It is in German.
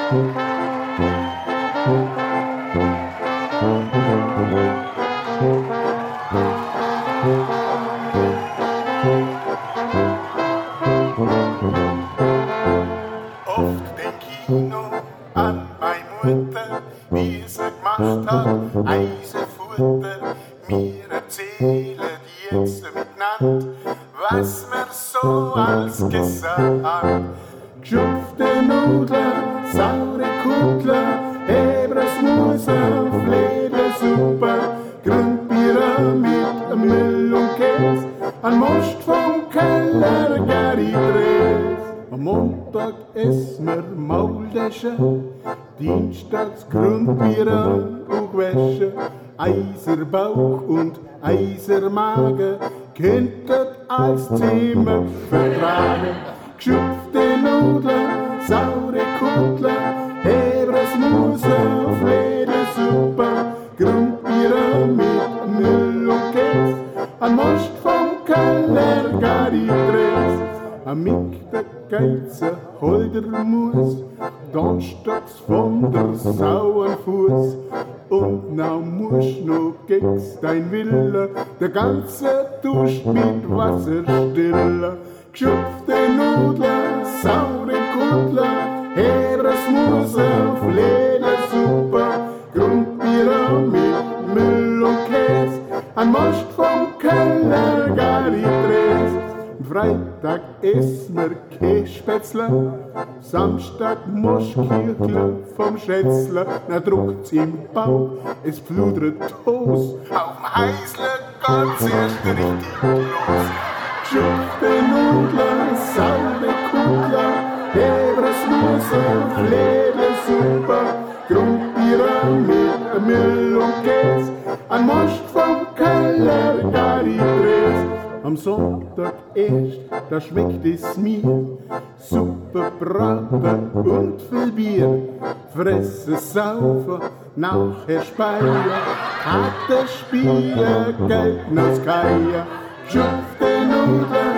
Oft denk ich noch an meine Mutter, wie sie gemacht hat, Eisenfutter. Wir erzählen jetzt miteinander, was wir so alles gesagt haben. Geschupfte Nudeln, saure Kutler, Ebrasmuser, Fledelsuppe, Grundbier mit Müll und Käse, ein Most vom Keller, Gary Dres. Am Montag essen wir Maultasche, dienstags Grundbier und Wäsche, Eiserbauch und Eisermagen könnten als Zimmer vertragen. Geschupfte Nudeln, saure Kutler, Ebrasmuser, Fledelsuppe, Grundbier mit Müll und Käse, ein Most vom Keller, Gary Dres. Am Mittag geht's ein Holdermus, donnerstags von der Sau an Fuß. Und now musst noch gegs dein Wille, der ganze Dusch mit Wasser stillen. Geschupfte Nudeln, saure Kutler, Ebrasmuser, Fledelsuppe, Grundbier mit Müll und Käse, ein Most vom Keller, Gary Dres. Freitag essen wir Kässpätzle, Samstag Moschkirchler vom Schätzle. Na druckt's im Bauch, es fludert Toast, auf'm Heißle geht's erst richtig los. Geschupfte Nudeln, saure Kutler, Ebrasmuser, Fledelsuppe, Grundbier mit Müll und Käse, ein Most vom Keller, Gary Dres. Am Sonntag erst, da schmeckt es mir, Suppe, Braten und viel Bier. Fressen, saufen, nachher speien, Karte spielen, Geld aus Keier. Geschupfte Nudeln,